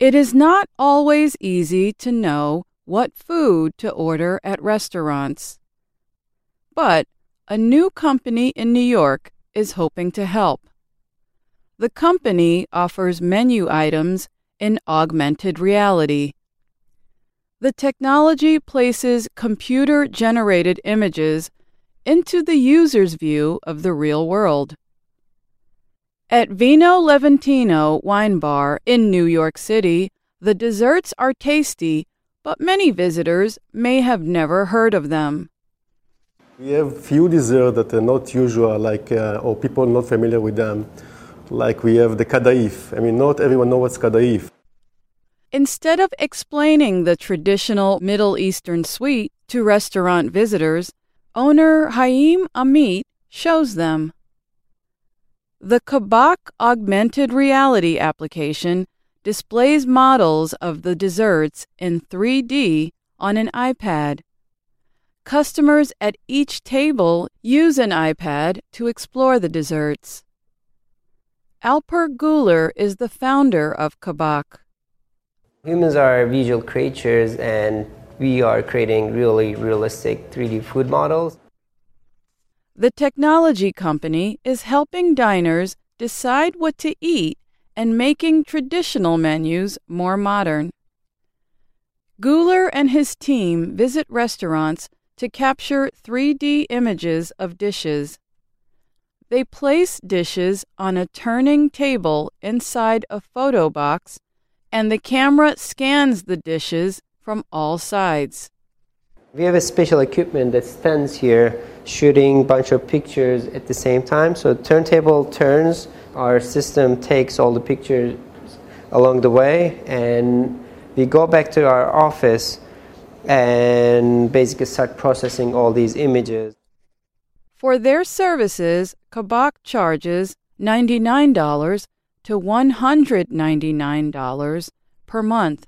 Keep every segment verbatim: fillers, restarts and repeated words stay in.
It is not always easy to know what food to order at restaurants. But a new company in New York is hoping to help. The company offers menu items in augmented reality. The technology places computer-generated images into the user's view of the real world. At Vino Levantino Wine Bar in New York City, the desserts are tasty, but many visitors may have never heard of them. We have few desserts that are not usual, like uh, or people not familiar with them. Like we have the kadaif. I mean, not everyone knows what's kadaif. Instead of explaining the traditional Middle Eastern sweet to restaurant visitors, owner Haim Amit shows them. The Kabak augmented reality application displays models of the desserts in three D on an iPad. Customers at each table use an iPad to explore the desserts. Alper Guler is the founder of Kabak. Humans are visual creatures, and we are creating really realistic three D food models. The technology company is helping diners decide what to eat and making traditional menus more modern. Guler and his team visit restaurants to capture three D images of dishes. They place dishes on a turning table inside a photo box, and the camera scans the dishes from all sides. We have a special equipment that stands here shooting a bunch of pictures at the same time. So the turntable turns, our system takes all the pictures along the way, and we go back to our office and basically start processing all these images. For their services, Kabak charges ninety-nine dollars to one hundred ninety-nine dollars per month.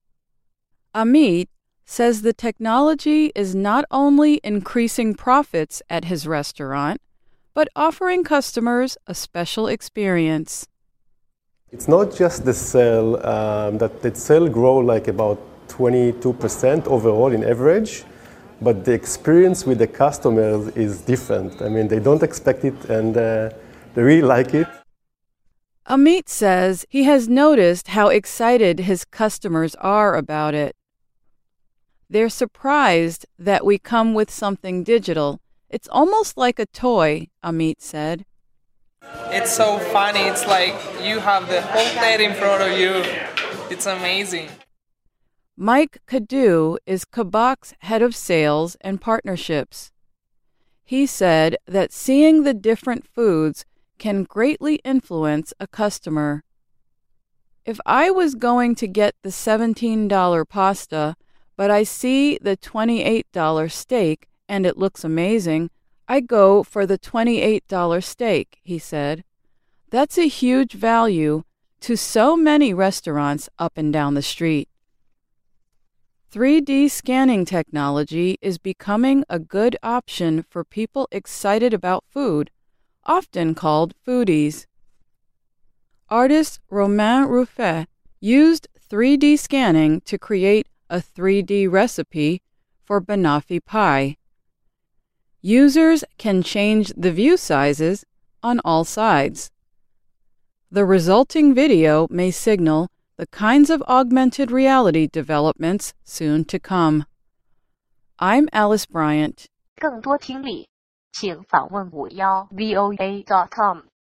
Amit says the technology is not only increasing profits at his restaurant, but offering customers a special experience. It's not just the sale, um, that the sale grow like about twenty-two percent overall in average, but the experience with the customers is different. I mean, they don't expect it, and uh, they really like it. Amit says he has noticed how excited his customers are about it. They're surprised that we come with something digital. It's almost like a toy, Amit said. It's so funny. It's like you have the whole plate in front of you. It's amazing. Mike Cadu is Kabak's head of sales and partnerships. He said that seeing the different foods can greatly influence a customer. If I was going to get the seventeen dollar pasta, but I see the twenty-eight dollar steak and it looks amazing, I go for the twenty-eight dollar steak, he said. That's a huge value to so many restaurants up and down the street. three D scanning technology is becoming a good option for people excited about food, often called foodies. Artist Romain Ruffet used three D scanning to create a three D recipe for banoffee pie. Users can change the view sizes on all sides. The resulting video may signal the kinds of augmented reality developments soon to come. I'm Alice Bryant. 更多听力，请访问五幺 V O A dot com。